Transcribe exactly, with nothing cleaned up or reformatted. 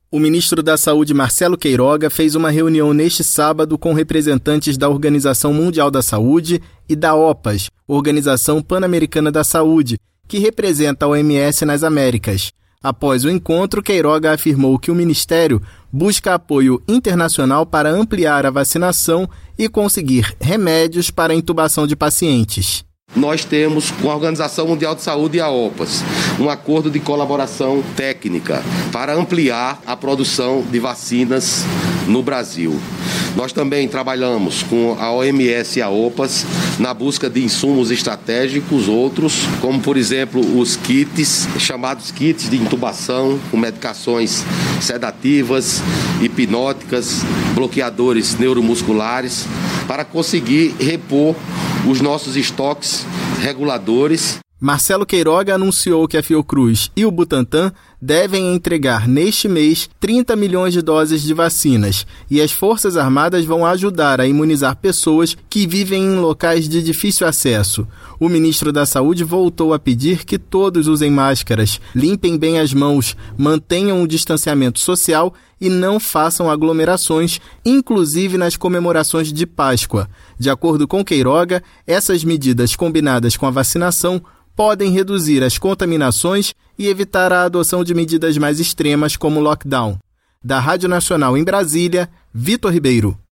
O ministro da Saúde, Marcelo Queiroga, fez uma reunião neste sábado com representantes da Organização Mundial da Saúde e da OPAS, Organização Pan-Americana da Saúde, que representa a O M S nas Américas. Após o encontro, Queiroga afirmou que o Ministério busca apoio internacional para ampliar a vacinação e conseguir remédios para a intubação de pacientes. Nós temos com a Organização Mundial de Saúde e a OPAS um acordo de colaboração técnica para ampliar a produção de vacinas no Brasil. Nós também trabalhamos com a O M S e a OPAS na busca de insumos estratégicos, outros, como por exemplo os kits, chamados kits de intubação, com medicações sedativas, hipnóticas, bloqueadores neuromusculares, para conseguir repor os nossos estoques reguladores. Marcelo Queiroga anunciou que a Fiocruz e o Butantan devem entregar neste mês trinta milhões de doses de vacinas e as Forças Armadas vão ajudar a imunizar pessoas que vivem em locais de difícil acesso. O ministro da Saúde voltou a pedir que todos usem máscaras, limpem bem as mãos, mantenham o distanciamento social e não façam aglomerações, inclusive nas comemorações de Páscoa. De acordo com Queiroga, essas medidas combinadas com a vacinação podem reduzir as contaminações e evitar a adoção de medidas mais extremas como lockdown. Da Rádio Nacional em Brasília, Vitor Ribeiro.